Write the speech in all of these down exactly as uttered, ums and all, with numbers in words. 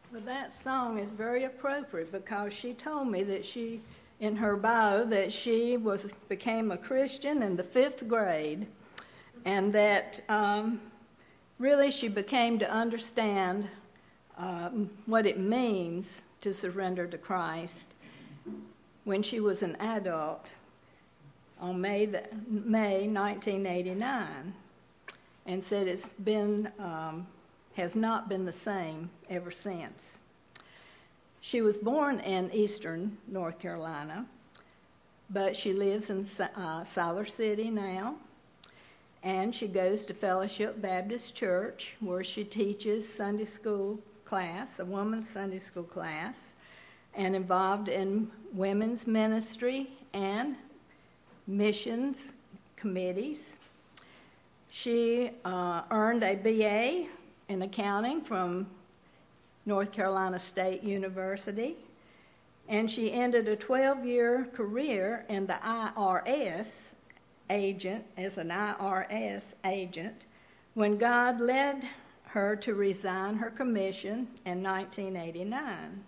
Well, that song is very appropriate because she told me that she, in her bio, that she was became a Christian in the fifth grade, and that um, really she became to understand um, what it means to surrender to Christ when she was an adult on May the, May nineteen eighty-nine, and said it's been um, has not been the same ever since. She was born in eastern North Carolina, but she lives in uh, Siler City now, and she goes to Fellowship Baptist Church, where she teaches Sunday school class, a woman's Sunday school class, and involved in women's ministry and missions committees. She uh, earned a B A in accounting from North Carolina State University, and she ended a twelve-year career in the I R S agent, as an I R S agent, when God led her to resign her commission in nineteen eighty-nine.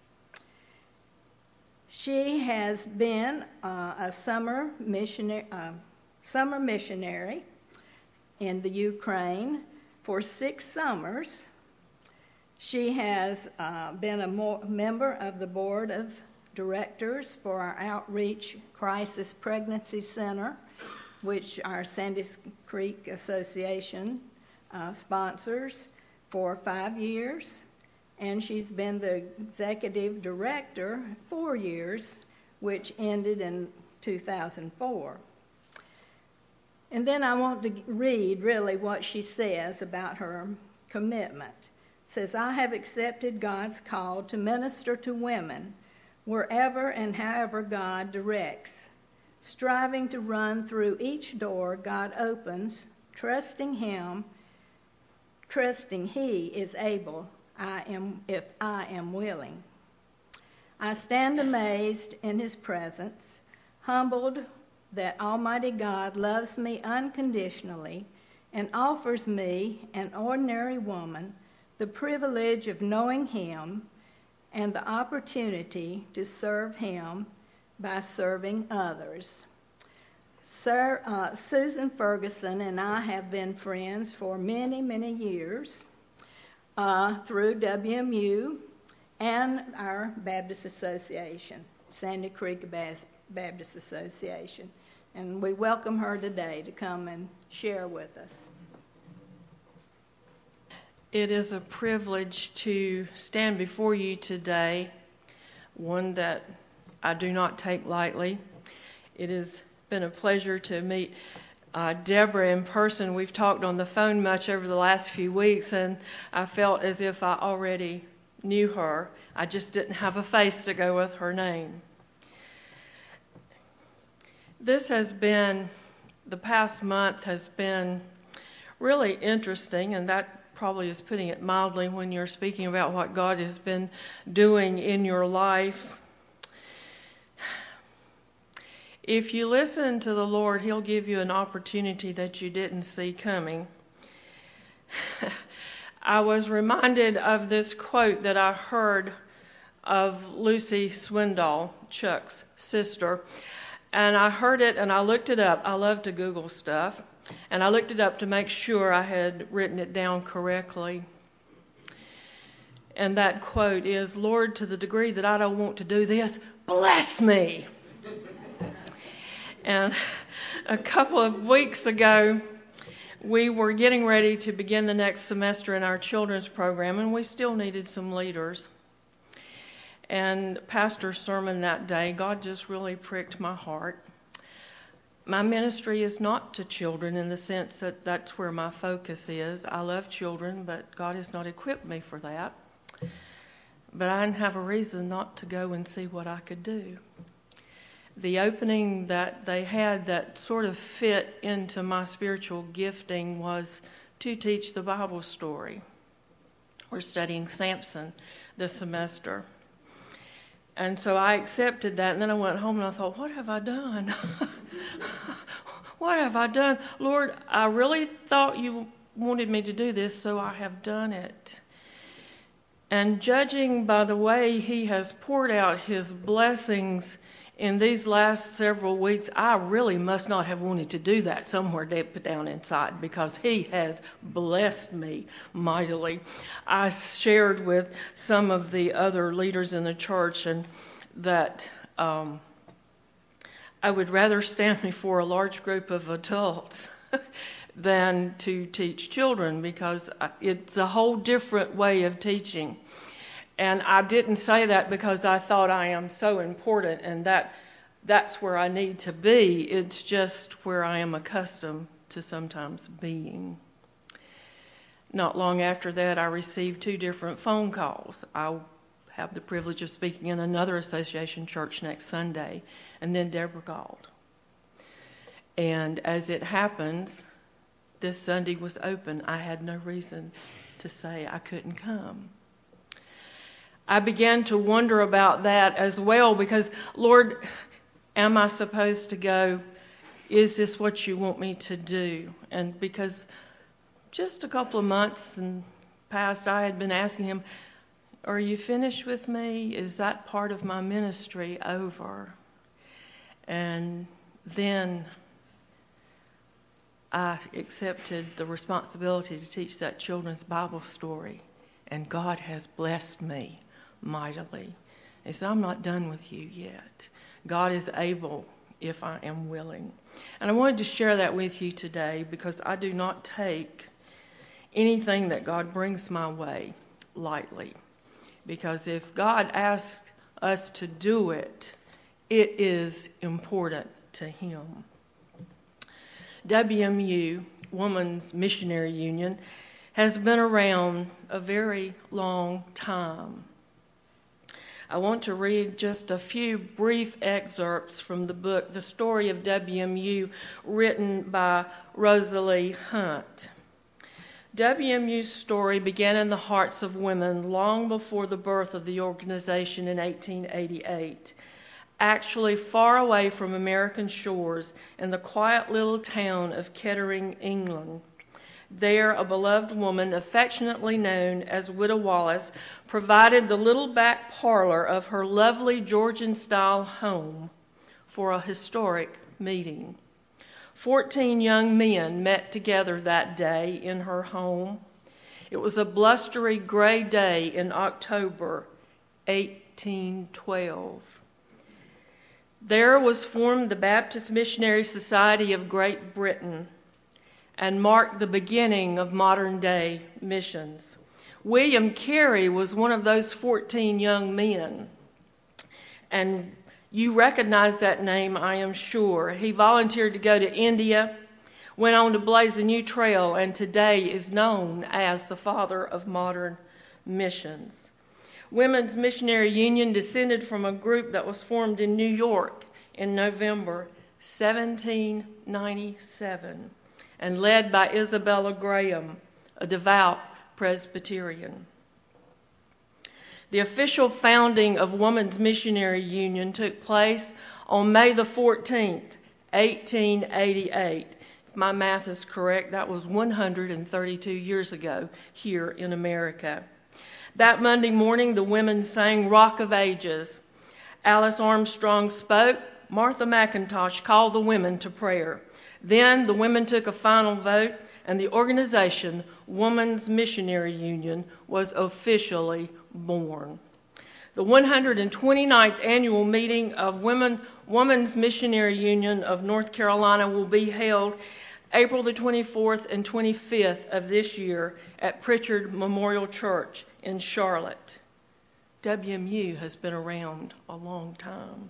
She has been uh, a summer missionary, uh, summer missionary in the Ukraine for six summers. She has uh, been a mo- member of the board of directors for our Outreach Crisis Pregnancy Center, which our Sandy Creek Association uh, sponsors, for five years. And she's been the executive director four years, which ended in two thousand four. And then I want to read really what she says about her commitment. It says, I have accepted God's call to minister to women wherever and however God directs, striving to run through each door God opens, trusting Him, trusting He is able, I am, if I am willing. I stand amazed in His presence, humbled that Almighty God loves me unconditionally and offers me, an ordinary woman, the privilege of knowing Him and the opportunity to serve Him by serving others. Sir, uh, Susan Ferguson and I have been friends for many, many years uh, through W M U and our Baptist Association, Sandy Creek Baptist Association. And we welcome her today to come and share with us. It is a privilege to stand before you today, one that I do not take lightly. It has been a pleasure to meet uh, Deborah in person. We've talked on the phone much over the last few weeks, and I felt as if I already knew her. I just didn't have a face to go with her name. This has been, the past month has been really interesting, and that probably is putting it mildly when you're speaking about what God has been doing in your life. If you listen to the Lord, He'll give you an opportunity that you didn't see coming. I was reminded of this quote that I heard of Lucy Swindoll, Chuck's sister. And I heard it and I looked it up. I love to Google stuff. And I looked it up to make sure I had written it down correctly. And that quote is, Lord, to the degree that I don't want to do this, bless me. And a couple of weeks ago, we were getting ready to begin the next semester in our children's program, and we still needed some leaders. And pastor's sermon that day, God just really pricked my heart. My ministry is not to children in the sense that that's where my focus is. I love children, but God has not equipped me for that. But I didn't have a reason not to go and see what I could do. The opening that they had that sort of fit into my spiritual gifting was to teach the Bible story. We're studying Samson this semester. And so I accepted that, and then I went home and I thought, what have I done? What have I done? Lord, I really thought you wanted me to do this, so I have done it. And judging by the way he has poured out his blessings in these last several weeks, I really must not have wanted to do that somewhere deep down inside, because he has blessed me mightily. I shared with some of the other leaders in the church and that um, I would rather stand before a large group of adults than to teach children, because it's a whole different way of teaching. And I didn't say that because I thought I am so important and that that's where I need to be. It's just where I am accustomed to sometimes being. Not long after that, I received two different phone calls. I have the privilege of speaking in another association church next Sunday, and then Deborah called. And as it happens, this Sunday was open. I had no reason to say I couldn't come. I began to wonder about that as well, because, Lord, am I supposed to go? Is this what you want me to do? And because just a couple of months in past, I had been asking him, are you finished with me? Is that part of my ministry over? And then I accepted the responsibility to teach that children's Bible story, and God has blessed me mightily. He said, I'm not done with you yet. God is able if I am willing. And I wanted to share that with you today, because I do not take anything that God brings my way lightly. Because if God asks us to do it, it is important to Him. W M U, Women's Missionary Union, has been around a very long time. I want to read just a few brief excerpts from the book, The Story of W M U, written by Rosalie Hunt. W M U's story began in the hearts of women long before the birth of the organization in eighteen eighty-eight. Actually far away from American shores in the quiet little town of Kettering, England. There, a beloved woman, affectionately known as Widow Wallace, provided the little back parlor of her lovely Georgian-style home for a historic meeting. Fourteen young men met together that day in her home. It was a blustery gray day in October eighteen twelve. There was formed the Baptist Missionary Society of Great Britain, and marked the beginning of modern-day missions. William Carey was one of those fourteen young men, and you recognize that name, I am sure. He volunteered to go to India, went on to blaze a new trail, and today is known as the father of modern missions. Women's Missionary Union descended from a group that was formed in New York in November seventeen ninety-seven. And led by Isabella Graham, a devout Presbyterian. The official founding of Women's Missionary Union took place on May the fourteenth, eighteen eighty-eight. If my math is correct, that was one hundred thirty-two years ago here in America. That Monday morning, the women sang Rock of Ages. Alice Armstrong spoke. Martha McIntosh called the women to prayer. Then the women took a final vote, and the organization, Women's Missionary Union, was officially born. The one hundred twenty-ninth annual meeting of Women, Women's Missionary Union of North Carolina will be held April the twenty-fourth and twenty-fifth of this year at Pritchard Memorial Church in Charlotte. W M U has been around a long time.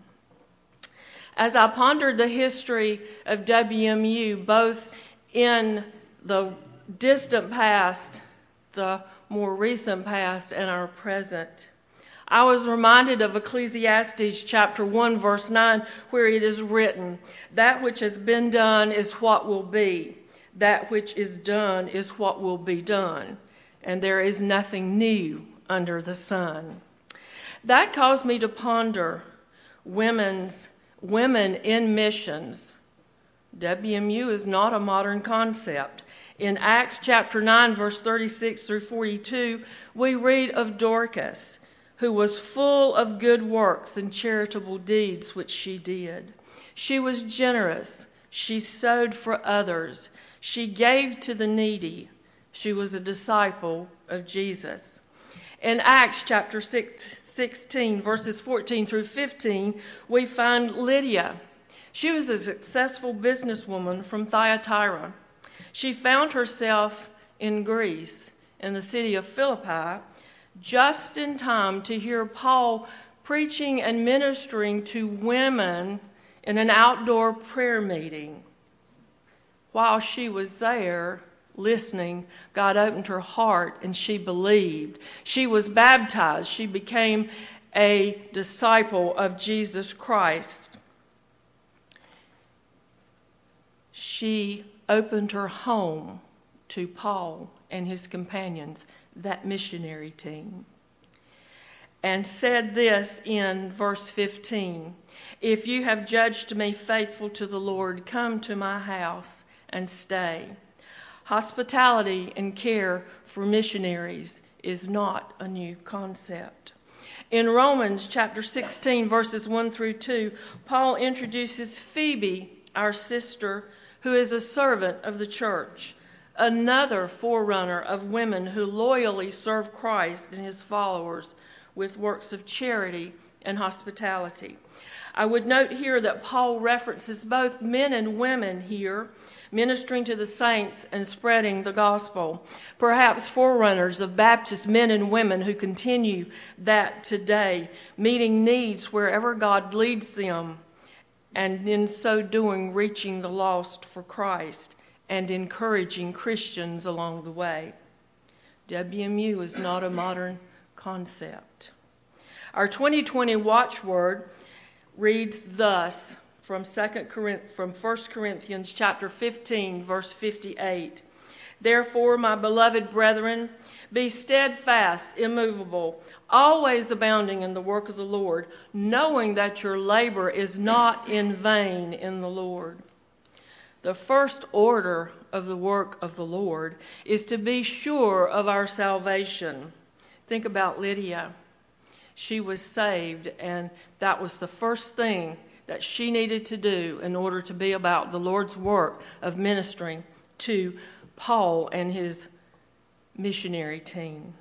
As I pondered the history of W M U, both in the distant past, the more recent past, and our present, I was reminded of Ecclesiastes chapter one, verse nine, where it is written, "That which has been done is what will be. That which is done is what will be done. And there is nothing new under the sun." That caused me to ponder women's Women in missions. W M U is not a modern concept. In Acts chapter nine, verse thirty-six through forty-two, we read of Dorcas, who was full of good works and charitable deeds which she did. She was generous. She sewed for others. She gave to the needy. She was a disciple of Jesus. In Acts chapter sixteen, verses fourteen through fifteen, we find Lydia. She was a successful businesswoman from Thyatira. She found herself in Greece, in the city of Philippi, just in time to hear Paul preaching and ministering to women in an outdoor prayer meeting. While she was there listening, God opened her heart and she believed. She was baptized. She became a disciple of Jesus Christ. She opened her home to Paul and his companions, that missionary team, and said this in verse fifteen, "If you have judged me faithful to the Lord, come to my house and stay." Hospitality and care for missionaries is not a new concept. In Romans chapter sixteen, verses one through two, Paul introduces Phoebe, our sister, who is a servant of the church, another forerunner of women who loyally serve Christ and his followers with works of charity and hospitality. I would note here that Paul references both men and women here, ministering to the saints and spreading the gospel, perhaps forerunners of Baptist men and women who continue that today, meeting needs wherever God leads them, and in so doing reaching the lost for Christ and encouraging Christians along the way. W M U is not a modern concept. Our twenty twenty watchword reads thus from Second Corinthians, from First Corinthians chapter fifteen, verse fifty-eight. "Therefore, my beloved brethren, be steadfast, immovable, always abounding in the work of the Lord, knowing that your labor is not in vain in the Lord." The first order of the work of the Lord is to be sure of our salvation. Think about Lydia. She was saved, and that was the first thing that she needed to do in order to be about the Lord's work of ministering to Paul and his missionary team.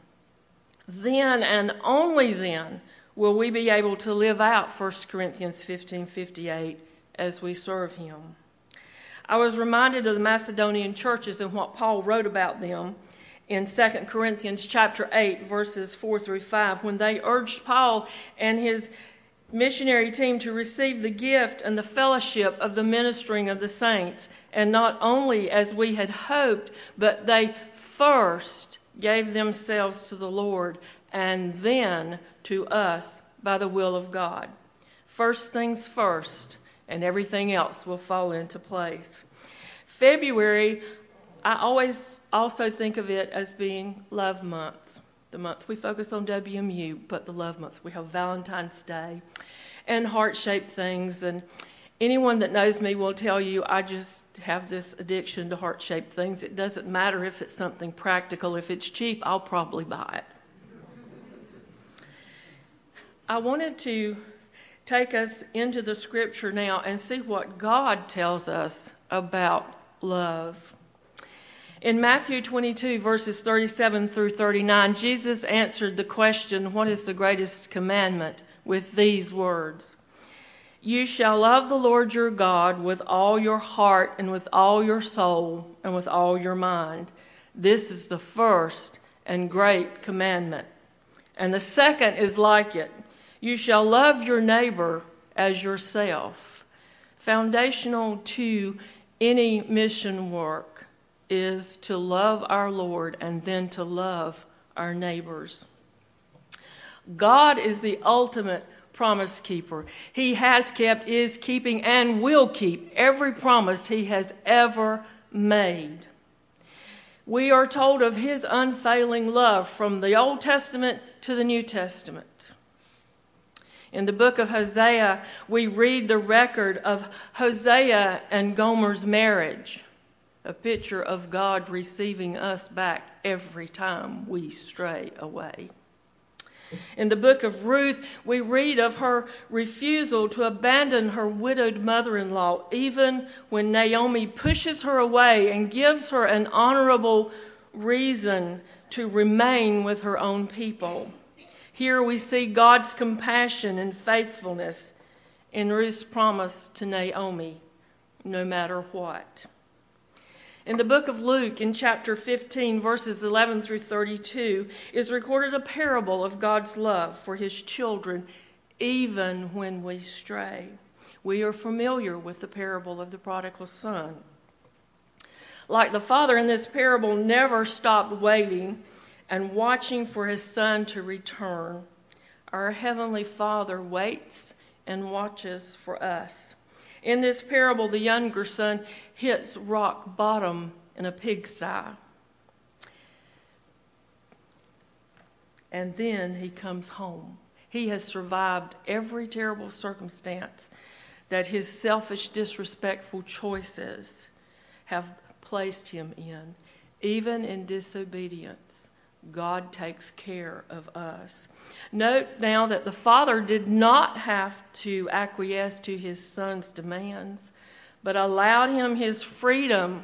Then and only then will we be able to live out First Corinthians fifteen fifty-eight as we serve him. I was reminded of the Macedonian churches and what Paul wrote about them in Second Corinthians chapter eight, verses four through five, when they urged Paul and his missionary team to receive the gift and the fellowship of the ministering of the saints, and not only as we had hoped, but they first gave themselves to the Lord and then to us by the will of God. First things first, and everything else will fall into place. February, I always also think of it as being Love Month. The month we focus on W M U, but the Love Month. We have Valentine's Day and heart-shaped things. And anyone that knows me will tell you I just have this addiction to heart-shaped things. It doesn't matter if it's something practical. If it's cheap, I'll probably buy it. I wanted to take us into the scripture now and see what God tells us about love. In Matthew twenty-two, verses thirty-seven through thirty-nine, Jesus answered the question, "What is the greatest commandment?" with these words: "You shall love the Lord your God with all your heart and with all your soul and with all your mind. This is the first and great commandment. And the second is like it. You shall love your neighbor as yourself." Foundational to any mission work is to love our Lord and then to love our neighbors. God is the ultimate promise keeper. He has kept, is keeping, and will keep every promise he has ever made. We are told of his unfailing love from the Old Testament to the New Testament. In the book of Hosea, we read the record of Hosea and Gomer's marriage. a picture of God receiving us back every time we stray away. In the book of Ruth, we read of her refusal to abandon her widowed mother-in-law, even when Naomi pushes her away and gives her an honorable reason to remain with her own people. Here we see God's compassion and faithfulness in Ruth's promise to Naomi, no matter what. In the book of Luke, in chapter fifteen, verses eleven through thirty-two, is recorded a parable of God's love for his children, even when we stray. We are familiar with the parable of the prodigal son. Like the father in this parable never stopped waiting and watching for his son to return, our Heavenly Father waits and watches for us. In this parable, the younger son hits rock bottom in a pigsty. And then he comes home. He has survived every terrible circumstance that his selfish, disrespectful choices have placed him in. Even in disobedience, God takes care of us. Note now that the father did not have to acquiesce to his son's demands, but allowed him his freedom,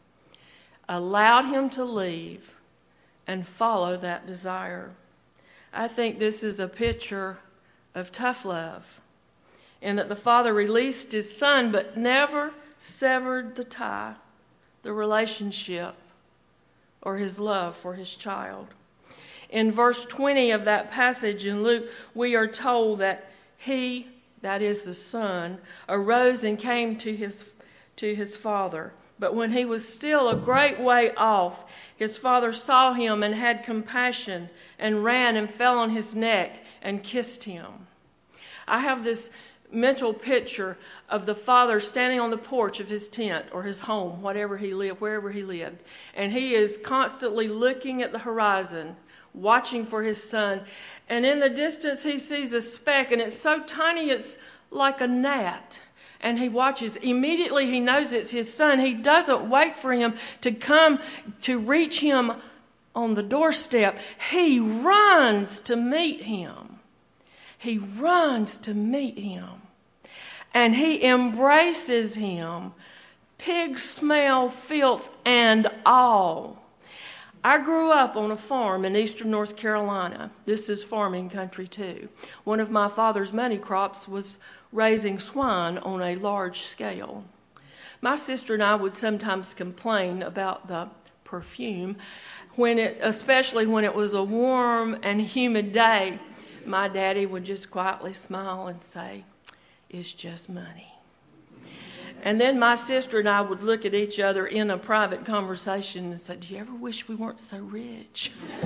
allowed him to leave and follow that desire. I think this is a picture of tough love, in that the father released his son but never severed the tie, the relationship, or his love for his child. In verse twenty of that passage in Luke, we are told that he, that is the son, arose and came to his to his father. But when he was still a great way off, his father saw him and had compassion and ran and fell on his neck and kissed him. I have this mental picture of the father standing on the porch of his tent or his home, whatever he lived, wherever he lived, and he is constantly looking at the horizon, watching for his son. And in the distance he sees a speck, and it's so tiny it's like a gnat. And he watches. Immediately he knows it's his son. He doesn't wait for him to come to reach him on the doorstep. He runs to meet him. He runs to meet him. And he embraces him, pig smell, filth, and all. I grew up on a farm in eastern North Carolina. This is farming country too. One of my father's money crops was raising swine on a large scale. My sister and I would sometimes complain about the perfume, when it, especially when it was a warm and humid day. My daddy would just quietly smile and say, "It's just money." And then my sister and I would look at each other in a private conversation and say, "Do you ever wish we weren't so rich?"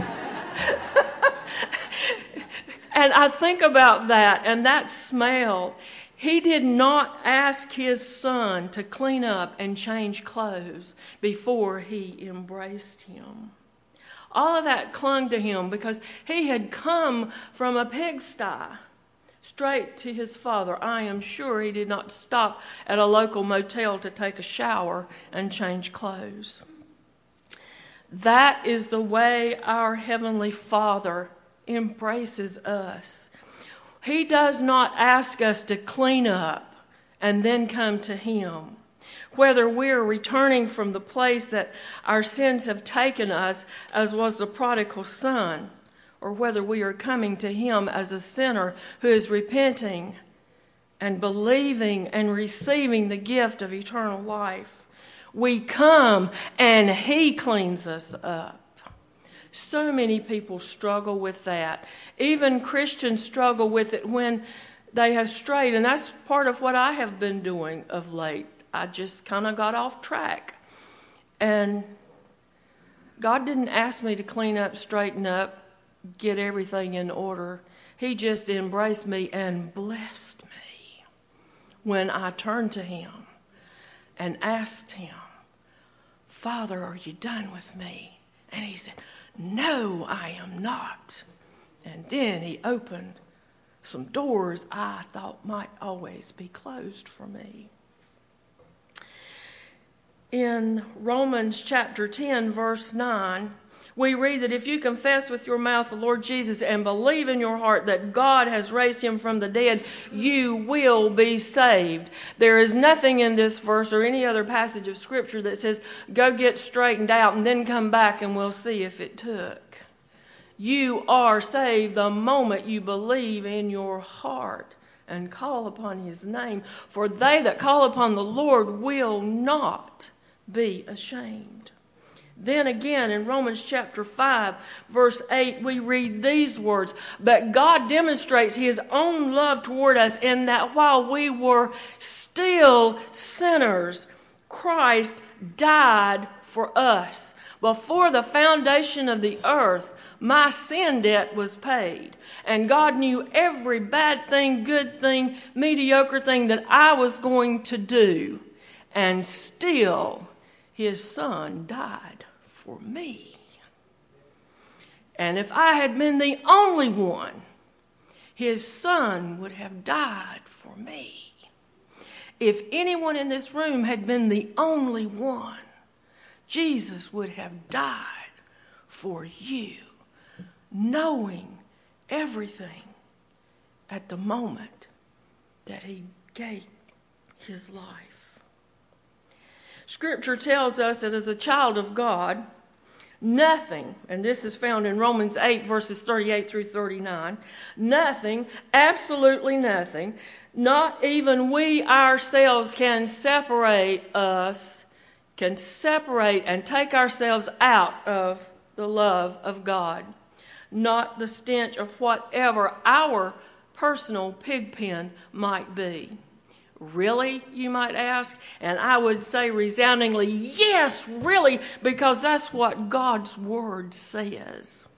And I think about that and that smell. He did not ask his son to clean up and change clothes before he embraced him. All of that clung to him because he had come from a pigsty straight to his father. I am sure he did not stop at a local motel to take a shower and change clothes. That is the way our Heavenly Father embraces us. He does not ask us to clean up and then come to Him. Whether we're returning from the place that our sins have taken us, as was the prodigal son, or whether we are coming to Him as a sinner who is repenting and believing and receiving the gift of eternal life, we come and He cleans us up. So many people struggle with that. Even Christians struggle with it when they have strayed, and that's part of what I have been doing of late. I just kind of got off track. And God didn't ask me to clean up, straighten up, get everything in order. He just embraced me and blessed me when I turned to Him and asked Him, "Father, are you done with me?" And He said, "No, I am not." And then He opened some doors I thought might always be closed for me. in Romans chapter ten, verse nine, we read that if you confess with your mouth the Lord Jesus and believe in your heart that God has raised him from the dead, you will be saved. There is nothing in this verse or any other passage of Scripture that says, go get straightened out and then come back and we'll see if it took. You are saved the moment you believe in your heart and call upon his name. For they that call upon the Lord will not be ashamed. Then again in Romans chapter five, verse eight, we read these words, but God demonstrates his own love toward us in that while we were still sinners, Christ died for us. Before the foundation of the earth, my sin debt was paid. And God knew every bad thing, good thing, mediocre thing that I was going to do. And still, his Son died for me. And if I had been the only one, his Son would have died for me. If anyone in this room had been the only one, Jesus would have died for you, knowing everything at the moment that he gave his life. Scripture tells us that as a child of God, nothing, and this is found in Romans eight, verses thirty-eight through thirty-nine, nothing, absolutely nothing, not even we ourselves can separate us, can separate and take ourselves out of the love of God. Not the stench of whatever our personal pig pen might be. Really, you might ask? And I would say resoundingly, yes, really, because that's what God's Word says.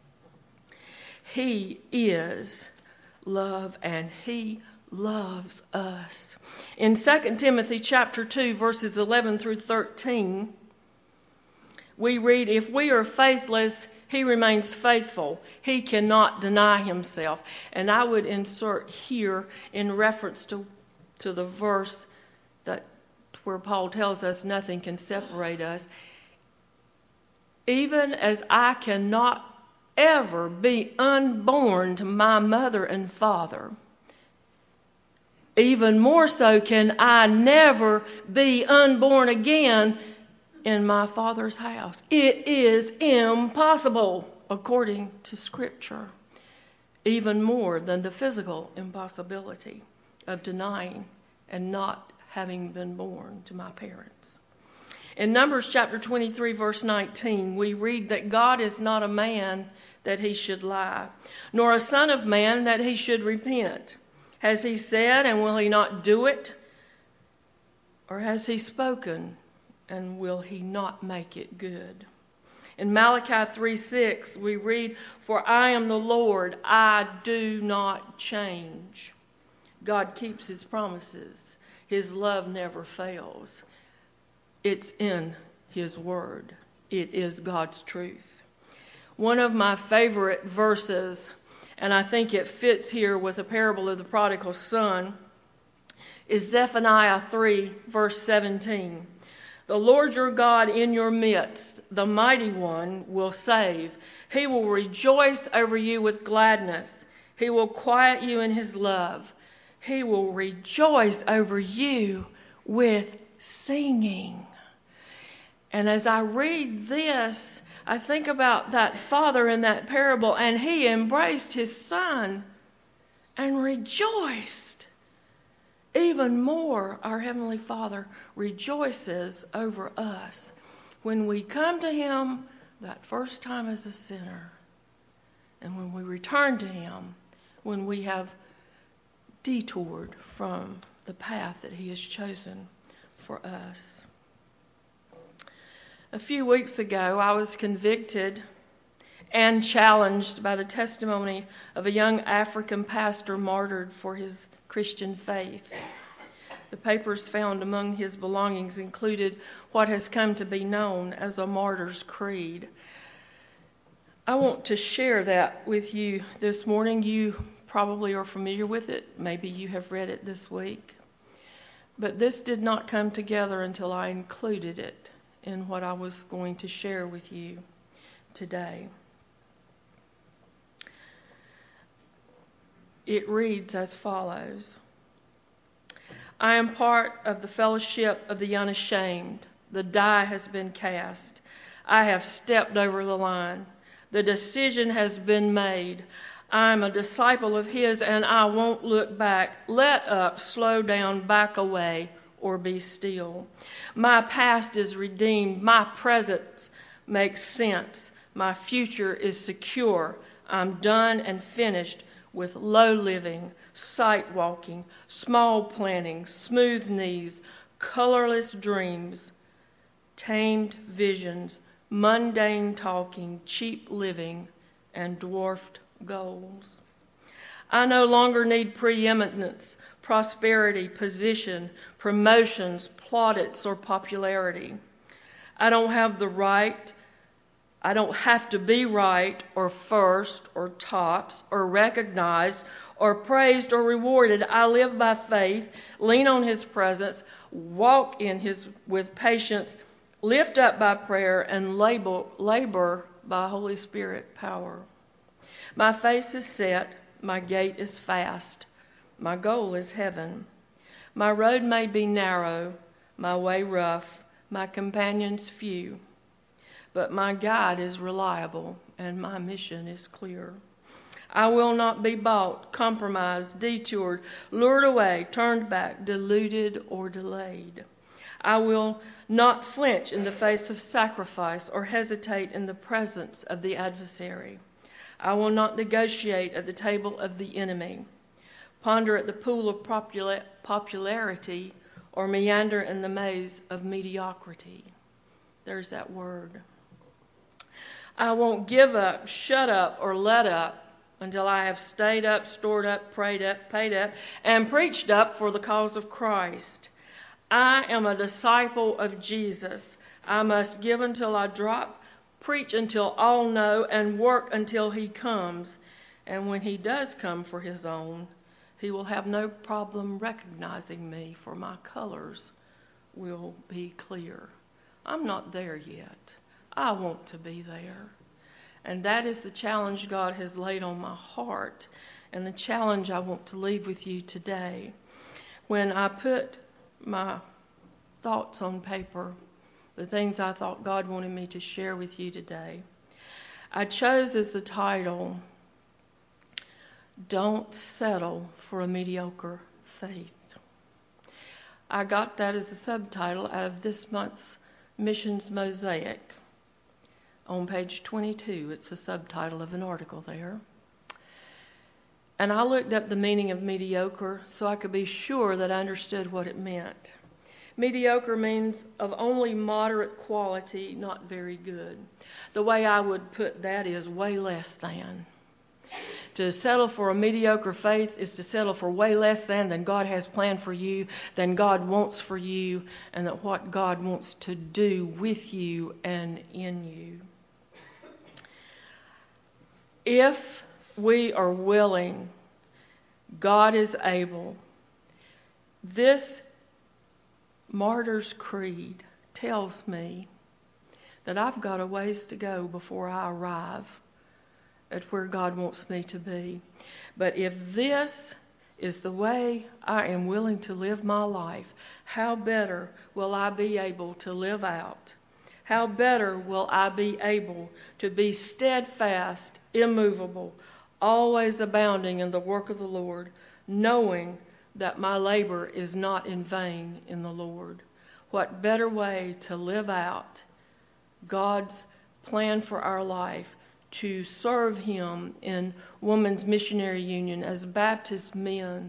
He is love, and he loves us. In Second Timothy chapter two, verses eleven through thirteen, we read, if we are faithless, he remains faithful. He cannot deny himself. And I would insert here in reference to, to the verse that where Paul tells us nothing can separate us. Even as I cannot ever be unborn to my mother and father, even more so can I never be unborn again in my Father's house. It is impossible according to Scripture, even more than the physical impossibility of denying and not having been born to my parents. In Numbers chapter twenty-three, verse nineteen, we read that God is not a man that he should lie, nor a son of man that he should repent. Has he said, and will he not do it? Or has he spoken, and will he not make it good? In Malachi three six, we read, for I am the Lord, I do not change. God keeps his promises. His love never fails. It's in his word. It is God's truth. One of my favorite verses, and I think it fits here with the parable of the prodigal son, is Zephaniah three, verse seventeen. The Lord your God in your midst, the mighty one, will save. He will rejoice over you with gladness. He will quiet you in his love. He will rejoice over you with singing. And as I read this, I think about that father in that parable, and he embraced his son and rejoiced. Even more, our Heavenly Father rejoices over us when we come to him that first time as a sinner, and when we return to him when we have detoured from the path that he has chosen for us. A few weeks ago, I was convicted and challenged by the testimony of a young African pastor martyred for his Christian faith. The papers found among his belongings included what has come to be known as a martyr's creed. I want to share that with you this morning. You probably are familiar with it. Maybe you have read it this week. But this did not come together until I included it in what I was going to share with you today. It reads as follows. I am part of the fellowship of the unashamed. The die has been cast. I have stepped over the line. The decision has been made. I'm a disciple of His and I won't look back. Let up, slow down, back away, or be still. My past is redeemed. My present makes sense. My future is secure. I'm done and finished with low living, sight walking, small planning, smooth knees, colorless dreams, tamed visions, mundane talking, cheap living, and dwarfed goals. I no longer need preeminence, prosperity, position, promotions, plaudits, or popularity. I don't have the right, I don't have to be right or first or tops or recognized or praised or rewarded. I live by faith, lean on His presence, walk in His with patience, lift up by prayer, and labor, labor by Holy Spirit power. My face is set, my gait is fast, my goal is heaven. My road may be narrow, my way rough, my companions few, but my guide is reliable and my mission is clear. I will not be bought, compromised, detoured, lured away, turned back, deluded, or delayed. I will not flinch in the face of sacrifice or hesitate in the presence of the adversary. I will not negotiate at the table of the enemy, ponder at the pool of popula- popularity, or meander in the maze of mediocrity. There's that word. I won't give up, shut up, or let up until I have stayed up, stored up, prayed up, paid up, and preached up for the cause of Christ. I am a disciple of Jesus. I must give until I drop, preach until all know, and work until He comes. And when He does come for His own, He will have no problem recognizing me, for my colors will be clear. I'm not there yet. I want to be there. And that is the challenge God has laid on my heart, and the challenge I want to leave with you today. When I put my thoughts on paper, the things I thought God wanted me to share with you today, I chose as the title, Don't Settle for a Mediocre Faith. I got that as a subtitle out of this month's Missions Mosaic. On page twenty-two, it's the subtitle of an article there. And I looked up the meaning of mediocre so I could be sure that I understood what it meant. Mediocre means of only moderate quality, not very good. The way I would put that is way less than. To settle for a mediocre faith is to settle for way less than than God has planned for you, than God wants for you, and that what God wants to do with you and in you. If we are willing, God is able. This Martyr's Creed tells me that I've got a ways to go before I arrive at where God wants me to be. But if this is the way I am willing to live my life, how better will I be able to live out? How better will I be able to be steadfast, immovable, always abounding in the work of the Lord, knowing that my labor is not in vain in the Lord? What better way to live out God's plan for our life, to serve Him in Women's Missionary Union as Baptist men,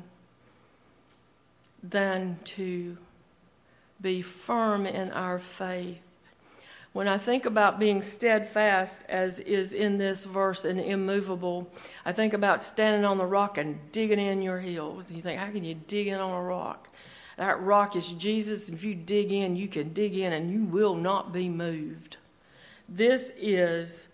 than to be firm in our faith. When I think about being steadfast, as is in this verse, and immovable, I think about standing on the rock and digging in your heels. You think, how can you dig in on a rock? That rock is Jesus. If you dig in, you can dig in and you will not be moved. This is,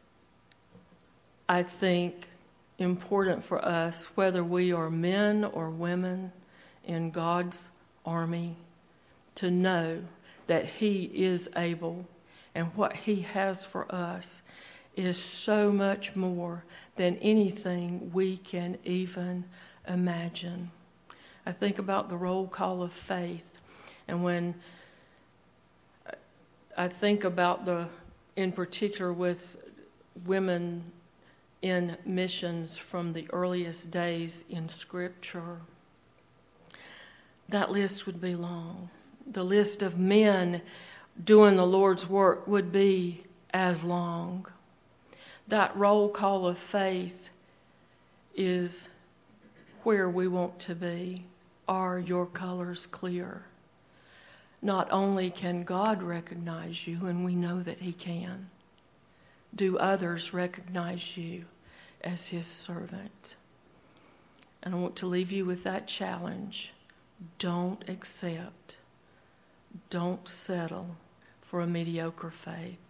I think, important for us, whether we are men or women in God's army to know that He is able, and what He has for us is so much more than anything we can even imagine. I think about the roll call of faith, and when I think about the, in particular with women in missions from the earliest days in Scripture, that list would be long. The list of men doing the Lord's work would be as long. That roll call of faith is where we want to be. Are your colors clear? Not only can God recognize you, and we know that He can, do others recognize you as His servant? And I want to leave you with that challenge. Don't accept, don't settle for a mediocre faith.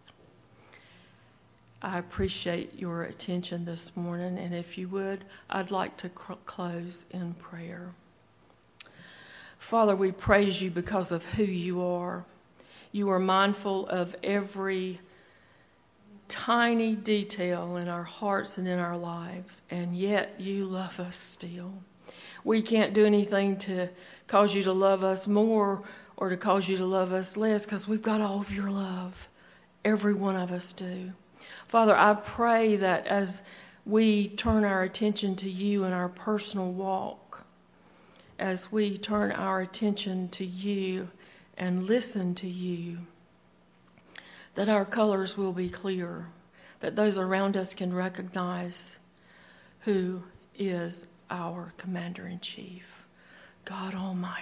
I appreciate your attention this morning, and if you would, I'd like to cr- close in prayer. Father, we praise You because of who You are. You are mindful of every tiny detail in our hearts and in our lives, and yet You love us still. We can't do anything to cause You to love us more or to cause You to love us less, because we've got all of Your love. Every one of us do. Father, I pray that as we turn our attention to You in our personal walk, as we turn our attention to You and listen to You, that our colors will be clear, that those around us can recognize who is our Commander-in-Chief, God Almighty,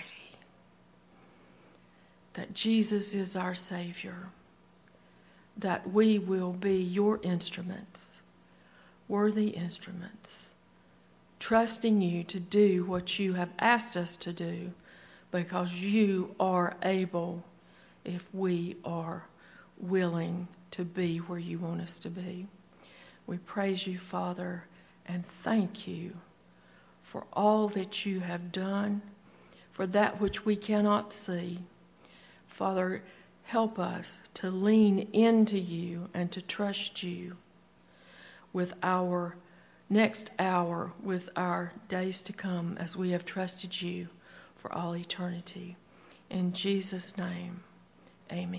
that Jesus is our Savior, that we will be Your instruments, worthy instruments, trusting You to do what You have asked us to do, because You are able if we are willing to be where You want us to be. We praise You, Father, and thank You for all that You have done, for that which we cannot see. Father, help us to lean into You and to trust You with our next hour, with our days to come, as we have trusted You for all eternity. In Jesus' name, amen.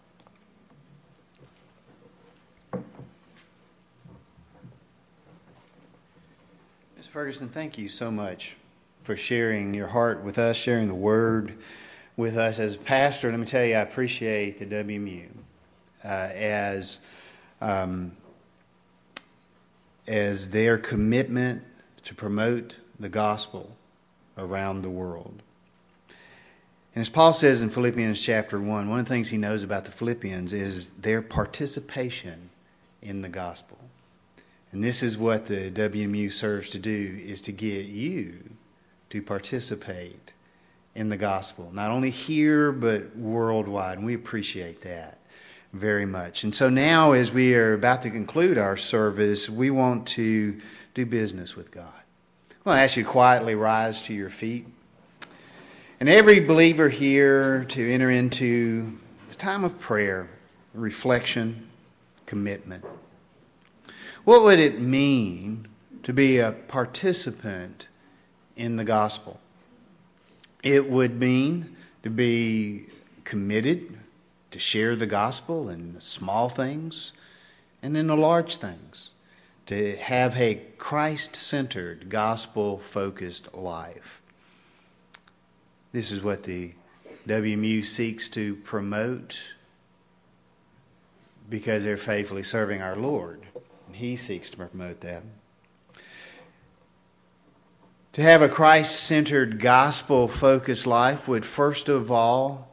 Miz Ferguson, thank you so much for sharing your heart with us, sharing the Word with us. As a pastor, let me tell you, I appreciate the W M U uh, as um, as their commitment to promote the gospel around the world. And as Paul says in Philippians chapter one, one of the things he knows about the Philippians is their participation in the gospel. And this is what the W M U serves to do, is to get you to participate in the gospel, not only here but worldwide. And we appreciate that very much. And so now, as we are about to conclude our service, we want to do business with God. Well, I ask you to quietly rise to your feet. And every believer here to enter into the time of prayer, reflection, commitment. What would it mean to be a participant in the gospel? It would mean to be committed to share the gospel in the small things and in the large things. To have a Christ-centered, gospel-focused life. This is what the W M U seeks to promote, because they're faithfully serving our Lord. And He seeks to promote that. To have a Christ-centered, gospel-focused life would first of all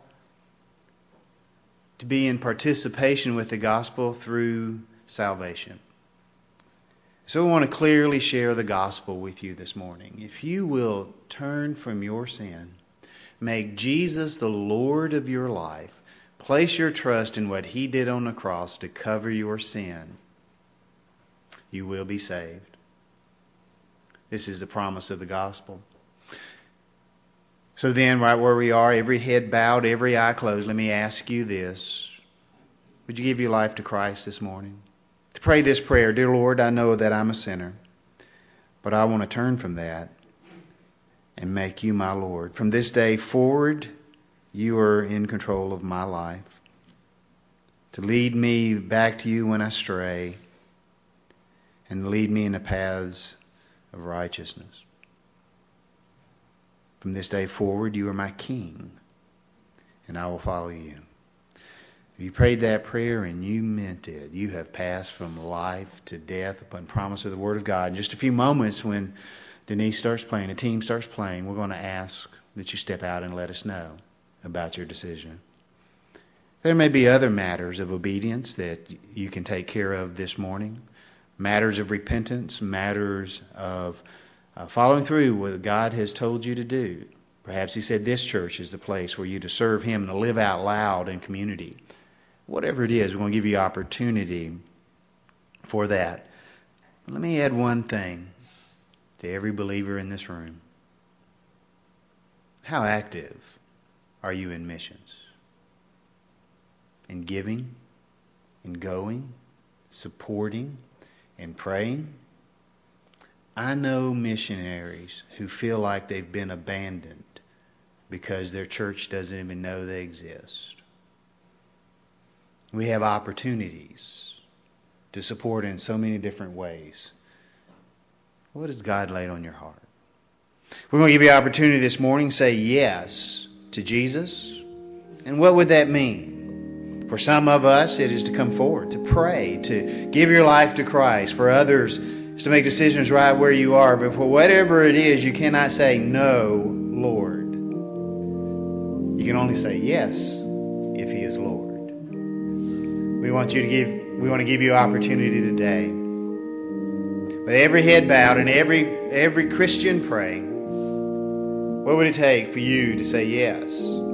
to be in participation with the gospel through salvation. So we want to clearly share the gospel with you this morning. If you will turn from your sin, make Jesus the Lord of your life, place your trust in what He did on the cross to cover your sin, you will be saved. This is the promise of the gospel. So then, right where we are, every head bowed, every eye closed, let me ask you this. Would you give your life to Christ this morning? To pray this prayer, dear Lord, I know that I'm a sinner, but I want to turn from that and make you my Lord. From this day forward, you are in control of my life. To lead me back to you when I stray and lead me in the paths of righteousness. From this day forward, you are my King, and I will follow you. If you prayed that prayer and you meant it, you have passed from life to death upon promise of the Word of God. In just a few moments, when Denise starts playing, the team starts playing, we're going to ask that you step out and let us know about your decision. There may be other matters of obedience that you can take care of this morning. Matters of repentance, matters of uh, following through with what God has told you to do. Perhaps He said this church is the place where you to serve Him and to live out loud in community. Whatever it is, we're going to give you opportunity for that. But let me add one thing to every believer in this room. How active are you in missions? In giving, in going, supporting, and praying? I know missionaries who feel like they've been abandoned because their church doesn't even know they exist. We have opportunities to support in so many different ways. What has God laid on your heart? We're going to give you an opportunity this morning to say yes to Jesus. And what would that mean? For some of us, it is to come forward, to pray, to give your life to Christ. For others, it's to make decisions right where you are. But for whatever it is, you cannot say, no, Lord. You can only say yes if He is Lord. We want you to give, we want to give you an opportunity today. With every head bowed and every every Christian praying, what would it take for you to say yes?